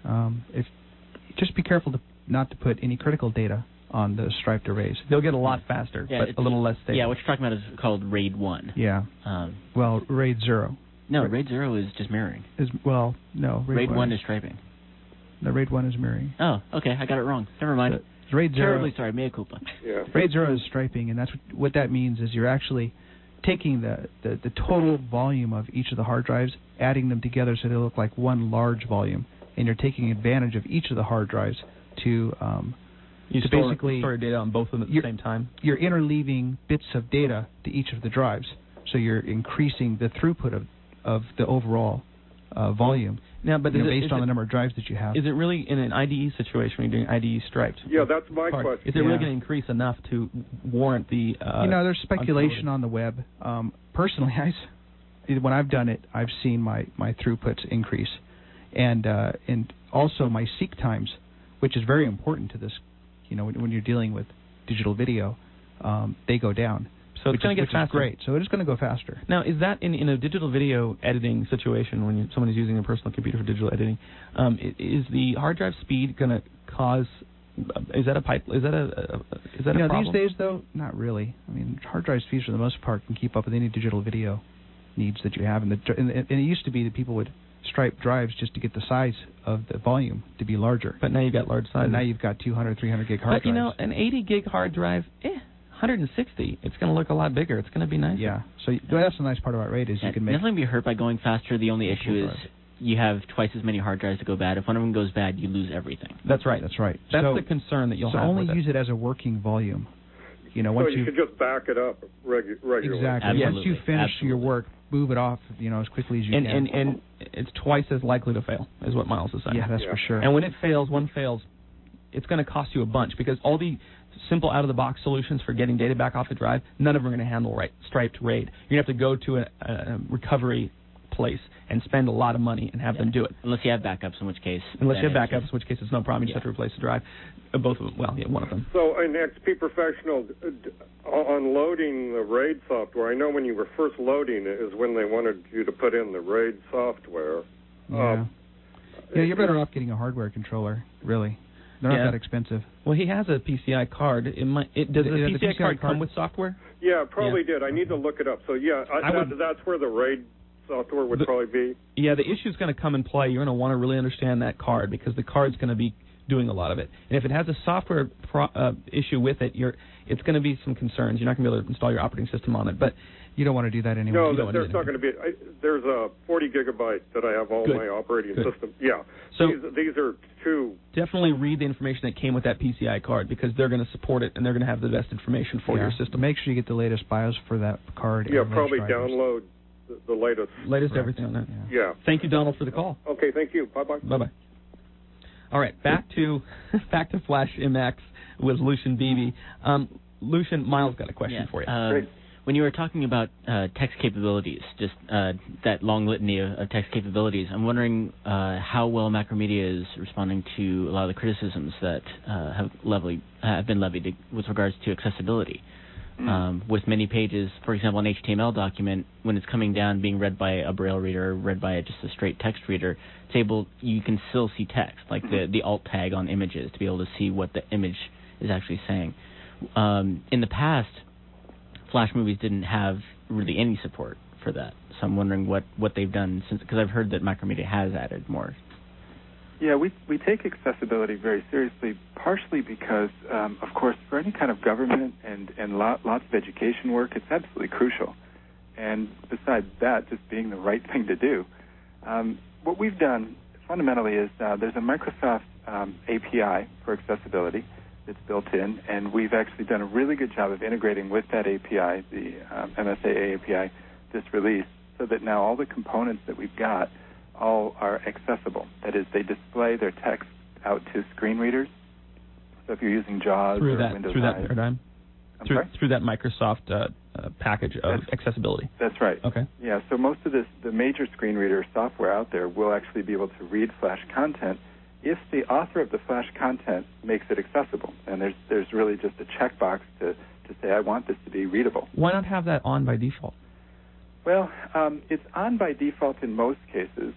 just be careful not to put any critical data on the striped arrays. They'll get a lot faster, but a little less stable. Yeah, what you're talking about is called RAID 1. Yeah. Well, RAID 0. No, RAID 0 is just mirroring. No. RAID 1 is striping. No, RAID 1 is mirroring. Oh, okay, I got it wrong. Never mind. RAID 0. Terribly sorry, mea culpa. Yeah. RAID 0 is striping, and that's what that means is you're actually taking the total volume of each of the hard drives, adding them together so they look like one large volume, and you're taking advantage of each of the hard drives to basically store data on both of them at the same time. You're interleaving bits of data to each of the drives, so you're increasing the throughput of the overall volume. Now, but based on the number of drives that you have. Is it really in an IDE situation when you're doing IDE striped? Yeah, that's my question. Is it really going to increase enough to warrant the? There's speculation on the web. Personally, when I've done it, I've seen my throughputs increase, and also my seek times, which is very important to this. When you're dealing with digital video, they go down. So it's going to get faster. Is great. So it is going to go faster. Now, is that in a digital video editing situation when someone is using a personal computer for digital editing? Is the hard drive speed going to cause? Is that a problem? These days though, not really. I mean, hard drive speeds for the most part can keep up with any digital video needs that you have. And it used to be that people would stripe drives just to get the size of the volume to be larger. But now you've got large sizes. And now you've got 200, 300 gig hard drives. But an 80 gig hard drive, 160, it's going to look a lot bigger. It's going to be nice. Yeah. So that's the nice part about RAID is you can make... It's not going to be hurt by going faster. The only issue is you have twice as many hard drives to go bad. If one of them goes bad, you lose everything. That's right. That's right. That's the concern that you'll have only with use it as a working volume. Once you should just back it up regularly. Exactly. Once you finish your work, move it off as quickly as you can. And it's twice as likely to fail, is what Miles is saying. Yeah, that's for sure. And when it fails, it's going to cost you a bunch because all the simple out-of-the-box solutions for getting data back off the drive, none of them are going to handle striped RAID. You're going to have to go to a recovery place and spend a lot of money and have them do it. Unless you have backups, in which case... in which case it's no problem. You just have to replace the drive. Both of them. Well, one of them. So in XP Professional, on loading the RAID software, I know when you were first loading it is when they wanted you to put in the RAID software. Yeah. You're better off getting a hardware controller, really. They're not that expensive. Well, he has a PCI card. Does the PCI card come with software? Yeah, it probably did. I need to look it up. So, that's where the RAID software would probably be. Yeah, the issue is going to come in play. You're going to want to really understand that card because the card's going to be doing a lot of it. And if it has a software issue with it, it's going to be some concerns. You're not going to be able to install your operating system on it. But you don't want to do that anymore. No, there's not going to be. There's a 40 gigabyte that I have all my operating system. Yeah. So these are two. Definitely read the information that came with that PCI card, because they're going to support it and they're going to have the best information for your system. Make sure you get the latest BIOS for that card. Yeah, probably download the latest. Latest everything on that. Yeah. Thank you, Donald, for the call. Okay, thank you. Bye-bye. Bye-bye. All right, back to Flash MX with Lucian Beebe. Lucian, Miles got a question for you. Great. When you were talking about text capabilities, just that long litany of text capabilities, I'm wondering how well Macromedia is responding to a lot of the criticisms that have been levied with regards to accessibility. With many pages, for example, an HTML document, when it's coming down, being read by a Braille reader, read by just a straight text reader, you can still see text, like the alt tag on images, to be able to see what the image is actually saying. In the past, Flash movies didn't have really any support for that. So I'm wondering what they've done since, because I've heard that Macromedia has added more. Yeah, we take accessibility very seriously, partially because, of course, for any kind of government and lots of education work, it's absolutely crucial. And besides that, just being the right thing to do. What we've done fundamentally is there's a Microsoft API for accessibility that's built in, and we've actually done a really good job of integrating with that API, the MSAA API, this release, so that now all the components that we've got all are accessible. That is, they display their text out to screen readers. So if you're using JAWS or Windows through that Live, paradigm, through that Microsoft package of accessibility. That's right. Okay. Yeah. So most of the major screen reader software out there will actually be able to read Flash content if the author of the Flash content makes it accessible. And there's really just a checkbox to say, I want this to be readable. Why not have that on by default? Well, it's on by default in most cases.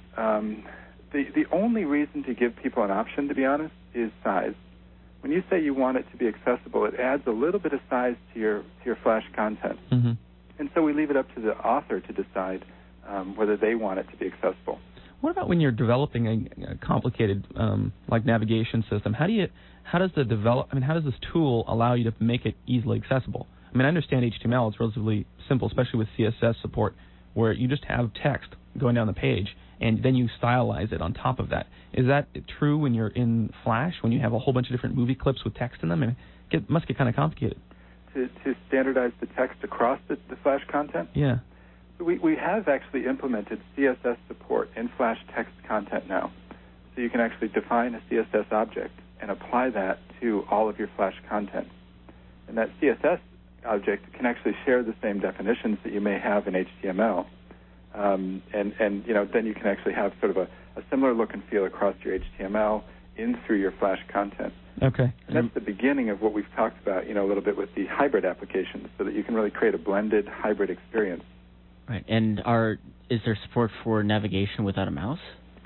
The only reason to give people an option, to be honest, is size. When you say you want it to be accessible, it adds a little bit of size to your Flash content. Mm-hmm. And so we leave it up to the author to decide whether they want it to be accessible. What about when you're developing a complicated like navigation system? How does this tool allow you to make it easily accessible? I mean, I understand HTML is relatively simple, especially with CSS support, where you just have text going down the page, and then you stylize it on top of that. Is that true when you're in Flash, when you have a whole bunch of different movie clips with text in them? I mean, it must get kind of complicated. To standardize the text across the Flash content? Yeah. We have actually implemented CSS support in Flash text content now. So you can actually define a CSS object and apply that to all of your Flash content. And that CSS object can actually share the same definitions that you may have in HTML. And then you can actually have sort of a similar look and feel across your HTML in through your Flash content. Okay. And that's the beginning of what we've talked about, a little bit with the hybrid applications, so that you can really create a blended hybrid experience. Right. And is there support for navigation without a mouse?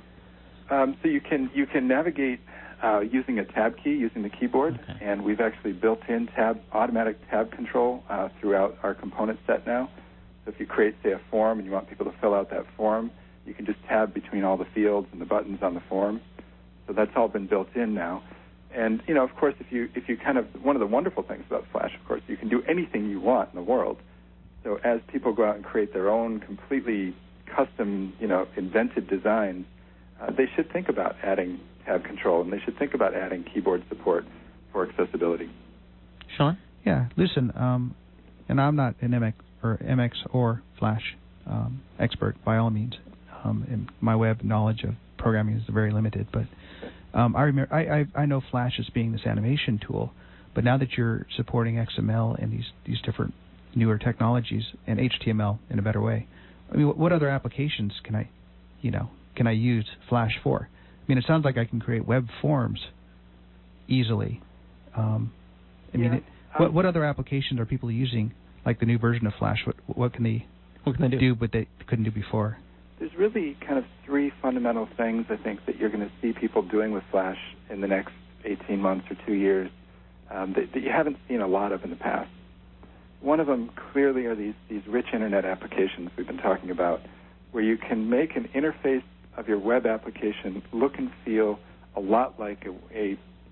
So you can navigate using a tab key, using the keyboard, and we've actually built in automatic tab control throughout our component set now. So if you create, say, a form and you want people to fill out that form, you can just tab between all the fields and the buttons on the form. So that's all been built in now. And, of course, if you one of the wonderful things about Flash, of course, you can do anything you want in the world. So as people go out and create their own completely custom, invented designs, they should think about adding tab control, and they should think about adding keyboard support for accessibility. Sean? Yeah, listen, and I'm not an MX or Flash expert by all means. And my web knowledge of programming is very limited, but I know Flash as being this animation tool, but now that you're supporting XML and these different newer technologies and HTML in a better way, I mean, what other applications can I use Flash for? I mean, it sounds like I can create web forms easily. What other applications are people using, like the new version of Flash? What can they do but they couldn't do before? There's really kind of three fundamental things, I think, that you're going to see people doing with Flash in the next 18 months or 2 years that you haven't seen a lot of in the past. One of them clearly are these rich Internet applications we've been talking about, where you can make an interface of your web application look and feel a lot like a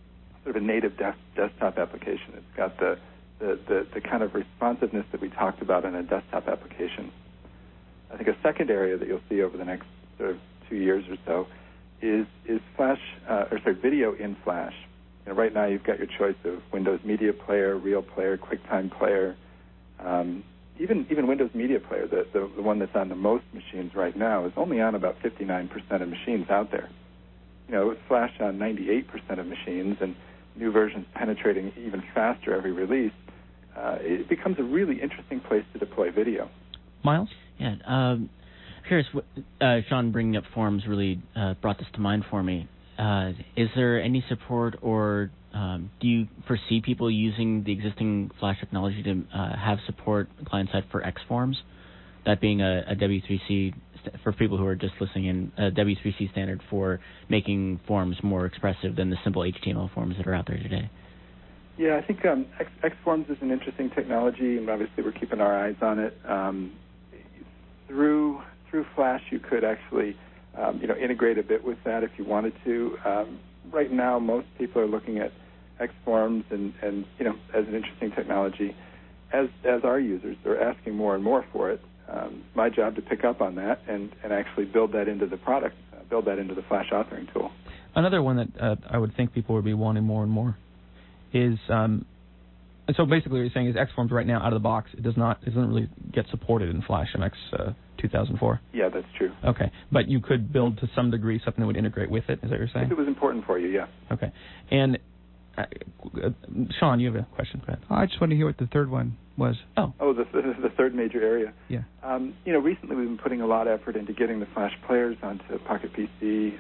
sort of a native desktop application. It's got the kind of responsiveness that we talked about in a desktop application. I think a second area that you'll see over the next sort of 2 years or so is video in Flash. Right now you've got your choice of Windows Media Player, Real Player, QuickTime Player, even Windows Media Player, the one that's on the most machines right now, is only on about 59% of machines out there. It's Flash on 98% of machines, and new versions penetrating even faster every release. It becomes a really interesting place to deploy video. Miles? Yeah. Curious, Sean bringing up forums really brought this to mind for me. Is there any support, or do you foresee people using the existing Flash technology to have support client-side for Xforms? That being a W3C, for people who are just listening in, a W3C standard for making forms more expressive than the simple HTML forms that are out there today. Yeah, I think Xforms is an interesting technology, and obviously we're keeping our eyes on it. Through Flash, you could actually integrate a bit with that if you wanted to. Right now, most people are looking at Xforms and as an interesting technology. As our users, they're asking more and more for it. It's my job to pick up on that and actually build that into the product, build that into the Flash authoring tool. Another one that I would think people would be wanting more and more is so basically what you're saying is Xforms right now out of the box it doesn't really get supported in Flash MX 2004. Yeah, that's true. Okay, but you could build to some degree something that would integrate with it. Is that what you're saying? If it was important for you, yeah. Okay, and Sean, you have a question. Go ahead. I just want to hear what the third one was. The third major area. Yeah. Recently we've been putting a lot of effort into getting the Flash players onto Pocket PC,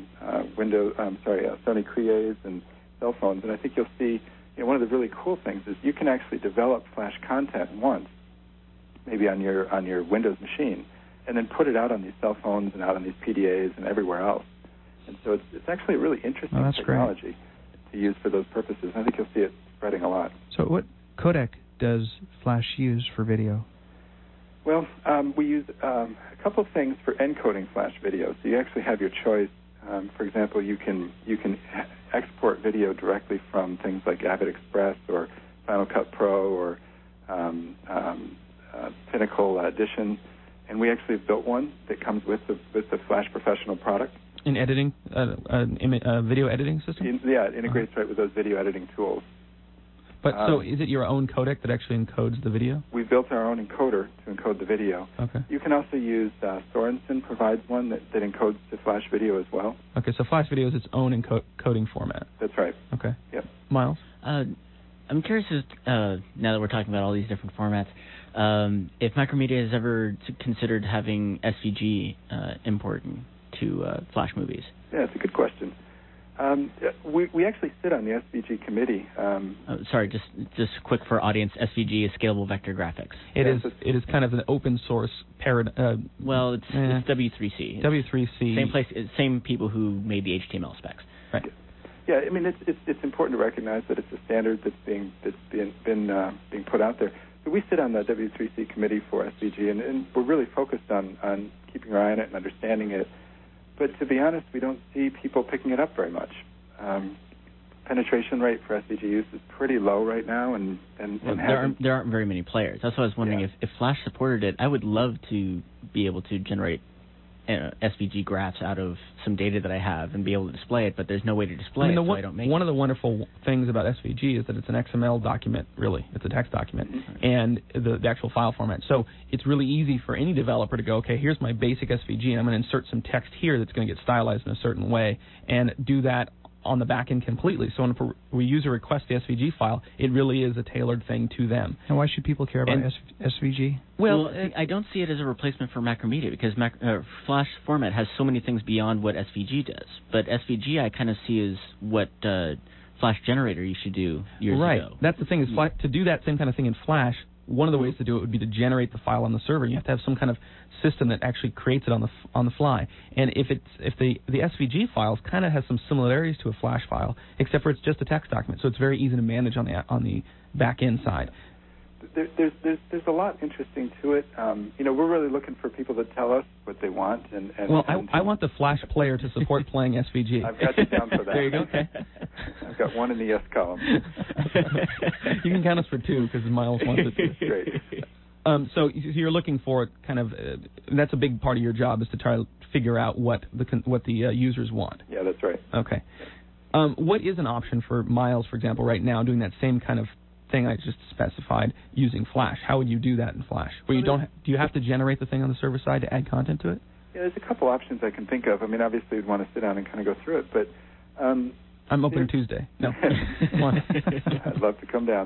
Sony Creas, and cell phones. And I think you'll see, one of the really cool things is you can actually develop Flash content once, maybe on your Windows machine, and then put it out on these cell phones and out on these PDAs and everywhere else. And so it's actually a really interesting technology. Great. To use for those purposes. I think you'll see it spreading a lot. So what codec does Flash use for video? Well, we use a couple of things for encoding Flash video. So you actually have your choice. For example, you can export video directly from things like Avid Express or Final Cut Pro or Pinnacle Edition. And we actually have built one that comes with the Flash Professional product. In editing, video editing system? It integrates right with those video editing tools. But so is it your own codec that actually encodes the video? We built our own encoder to encode the video. Okay. You can also use, Sorensen provides one that encodes to Flash video as well. Okay, so Flash video is its own encoding format. That's right. Okay. Yep. Miles? I'm curious, now that we're talking about all these different formats, if Macromedia has ever considered having SVG importing to Flash movies. Yeah, it's a good question. We actually sit on the SVG committee. Sorry, just quick for audience. SVG is Scalable Vector Graphics. It is kind of an open source paradigm. Well, it's W3C. W3C. Same people who made the HTML specs. Right. Yeah, I mean it's important to recognize that it's a standard that's being put out there. So we sit on the W3C committee for SVG, and we're really focused on keeping our eye on it and understanding it. But to be honest, we don't see people picking it up very much. Penetration rate for SVG use is pretty low right now, and there aren't very many players. That's why I was wondering if Flash supported it. I would love to be able to generate SVG graphs out of some data that I have and be able to display it, but there's no way to display it, so I don't make it. One of the wonderful things about SVG is that it's an XML document, really. It's a text document, and the actual file format. So it's really easy for any developer to go, okay, here's my basic SVG, and I'm going to insert some text here that's going to get stylized in a certain way, and do that on the back end completely. So when we user request the SVG file, it really is a tailored thing to them. And why should people care about SVG? Well, I don't see it as a replacement for Macromedia because Flash format has so many things beyond what SVG does. But SVG I kind of see as what Flash Generator used to do years ago. Right. That's the thing. Is to do that same kind of thing in Flash, one of the ways to do it would be to generate the file on the server. You have to have some kind of system that actually creates it on the fly. And if the SVG files kind of has some similarities to a Flash file, except for it's just a text document, so it's very easy to manage on the back end side. there's a lot interesting to it. We're really looking for people to tell us what they want. I want the Flash player to support playing SVG. I've got you down for that. There you go. Okay. I've got one in the yes column. You can count us for two because Miles wants it too. Great. So you're looking for kind of that's a big part of your job is to try to figure out what the users want. Yeah, that's right. Okay. What is an option for Miles, for example, right now doing that same kind of thing I just specified using Flash? How would you do that in Flash? Where do you have to generate the thing on the server side to add content to it? Yeah, there's a couple options I can think of. I mean, obviously we'd want to sit down and kind of go through it, but I'm open Tuesday. No, come on. I'd love to come down.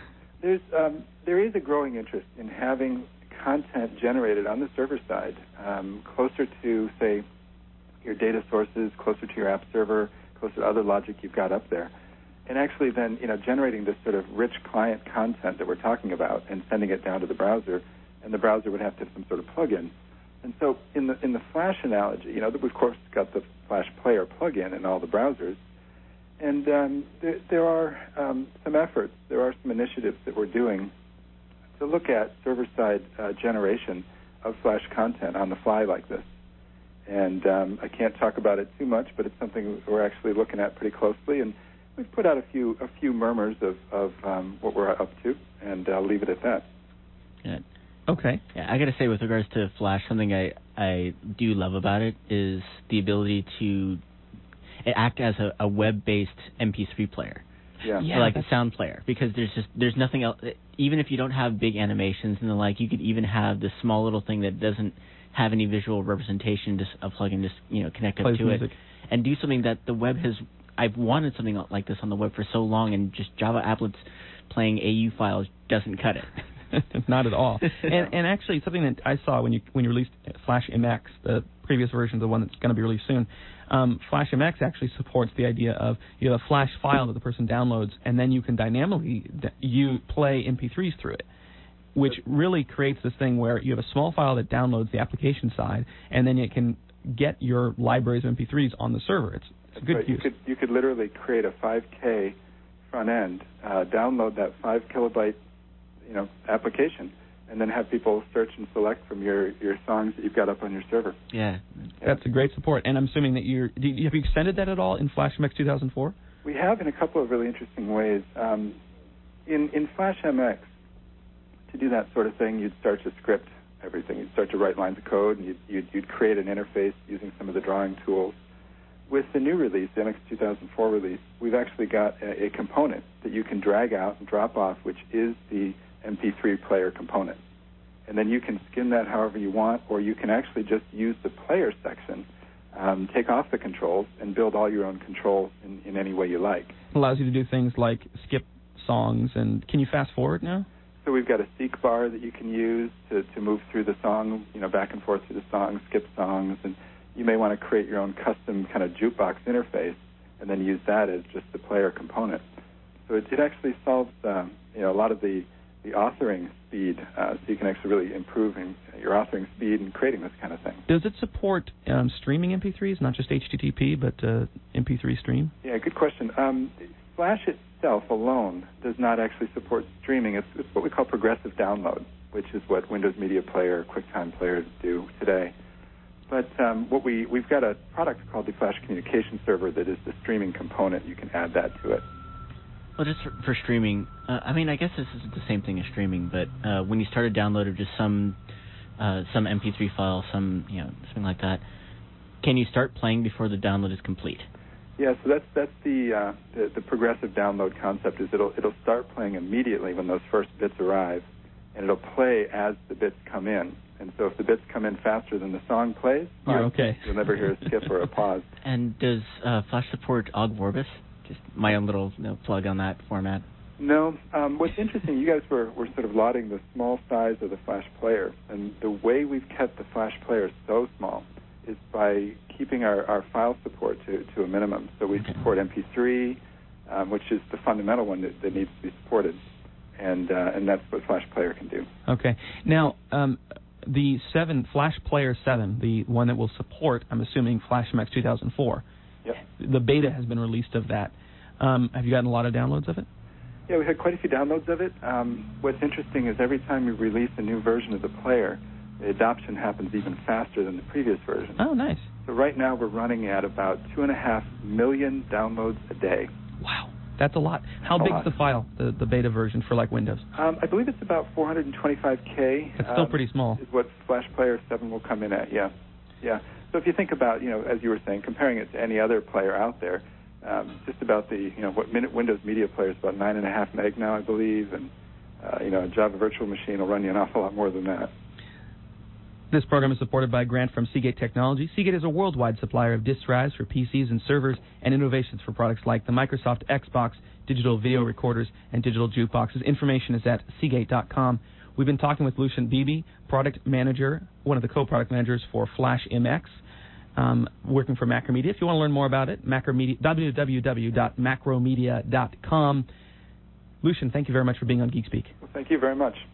There is a growing interest in having content generated on the server side, closer to, say, your data sources, closer to your app server, closer to other logic you've got up there, and actually then generating this sort of rich client content that we're talking about and sending it down to the browser, and the browser would have to have some sort of plugin. And so in the Flash analogy, we've of course got the Flash Player plugin in all the browsers. And there are some efforts, there are some initiatives that we're doing to look at server-side generation of Flash content on the fly like this. And I can't talk about it too much, but it's something we're actually looking at pretty closely. And we've put out a few murmurs of what we're up to, and I'll leave it at that. Yeah. Okay. Yeah, I got to say, with regards to Flash, something I do love about it is the ability to act as a web-based MP3 player. Yeah. Like a sound player, because there's nothing else. Even if you don't have big animations and the like, you could even have this small little thing that doesn't have any visual representation, just a plugin, just connect up to music. it, and do something that the web has. I've wanted something like this on the web for so long, and just Java applets playing AU files doesn't cut it. Not at all. And actually, something that I saw when you released Flash MX, the previous version, the one that's going to be released soon, Flash MX actually supports the idea of you have a Flash file that the person downloads, and then you can dynamically play MP3s through it, which really creates this thing where you have a small file that downloads the application side, and then it can get your libraries of MP3s on the server. It's a good use. You could literally create a 5K front end, download that 5 kilobyte application, and then have people search and select from your songs that you've got up on your server. Yeah. That's a great support. And I'm assuming that have you extended that at all in Flash MX 2004? We have in a couple of really interesting ways. In Flash MX, to do that sort of thing, you'd start to script everything. You'd start to write lines of code, and you'd create an interface using some of the drawing tools. With the new release, the MX 2004 release, we've actually got a component that you can drag out and drop off, which is the MP3 player component. And then you can skin that however you want, or you can actually just use the player section, take off the controls, and build all your own controls in any way you like. It allows you to do things like skip songs, and can you fast forward now? So we've got a seek bar that you can use to move through the song, back and forth through the song, skip songs, and you may want to create your own custom kind of jukebox interface and then use that as just the player component. So it actually solves a lot of the authoring speed, so you can actually really improve your authoring speed and creating this kind of thing. Does it support streaming MP3s, not just HTTP, but MP3 stream? Yeah, good question. Flash itself alone does not actually support streaming. It's what we call progressive download, which is what Windows Media Player, QuickTime players do today. But we've got a product called the Flash Communication Server that is the streaming component. You can add that to it. Well, just for streaming, I guess this is the same thing as streaming, but when you start a download of just some MP3 file, something like that, can you start playing before the download is complete? Yeah, so that's the progressive download concept. Is it'll start playing immediately when those first bits arrive, and it'll play as the bits come in. And so if the bits come in faster than the song plays, you're okay. You'll never hear a skip or a pause. And does Flash support Ogg Vorbis? Just my own little plug on that format. No. What's interesting, you guys were sort of lauding the small size of the Flash player, and the way we've kept the Flash player so small is by keeping our file support to a minimum. So we support MP3, which is the fundamental one that needs to be supported, and that's what Flash Player can do. Okay. Now, the Flash Player 7, the one that will support, I'm assuming, Flash MX 2004. Yep. The beta has been released of that. Have you gotten a lot of downloads of it? Yeah, we had quite a few downloads of it. What's interesting is every time we release a new version of the player, the adoption happens even faster than the previous version. Oh, nice. So right now we're running at about 2.5 million downloads a day. Wow, that's a lot. How big is the file, the beta version for like Windows? I believe it's about 425K. It's still pretty small. Is what Flash Player 7 will come in at, yeah. So if you think about, as you were saying, comparing it to any other player out there, just about what Windows Media Player is about 9.5 meg now, I believe, and a Java Virtual Machine will run you an awful lot more than that. This program is supported by a grant from Seagate Technology. Seagate is a worldwide supplier of disk drives for PCs and servers and innovations for products like the Microsoft Xbox, digital video recorders, and digital jukeboxes. Information is at Seagate.com. We've been talking with Lucian Beebe, product manager, one of the co-product managers for Flash MX, working for Macromedia. If you want to learn more about it, www.macromedia.com. Lucian, thank you very much for being on GeekSpeak. Well, thank you very much.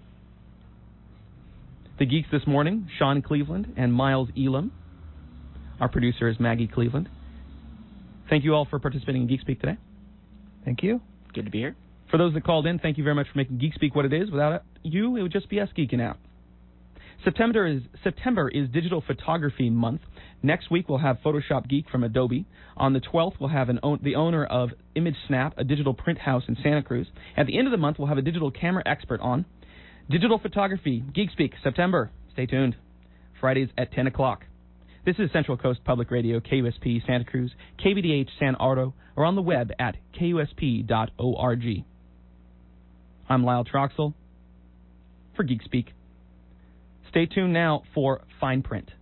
The Geeks this morning, Sean Cleveland and Miles Elam. Our producer is Maggie Cleveland. Thank you all for participating in GeekSpeak today. Thank you. Good to be here. For those that called in, thank you very much for making GeekSpeak what it is. Without you, it would just be us geeking out. September is Digital Photography Month. Next week, we'll have Photoshop Geek from Adobe. On the 12th, we'll have the owner of ImageSnap, a digital print house in Santa Cruz. At the end of the month, we'll have a digital camera expert on. Digital Photography, GeekSpeak, September. Stay tuned. Fridays at 10 o'clock. This is Central Coast Public Radio, KUSP, Santa Cruz, KVDH, San Ardo, or on the web at KUSP.org. I'm Lyle Troxell for GeekSpeak. Stay tuned now for Fine Print.